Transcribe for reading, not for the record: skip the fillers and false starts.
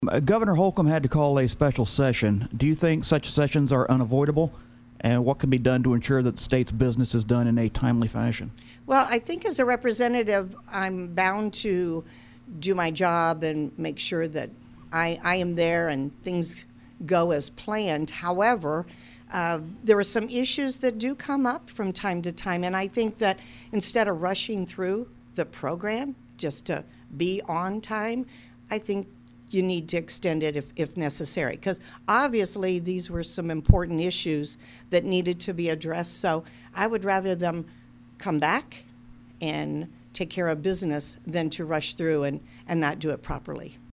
Governor Holcomb had to call a special session. Do you think such sessions are unavoidable? And what can be done to ensure that the state's business is done in a timely fashion? Well, I think as a representative, I'm bound to do my job and make sure that I am there and things go as planned. However, there are some issues that do come up from time to time, and I think that instead of rushing through the program just to be on time, I think you need to extend it if necessary, because obviously these were some important issues that needed to be addressed. So I would rather them come back and take care of business than to rush through and not do it properly.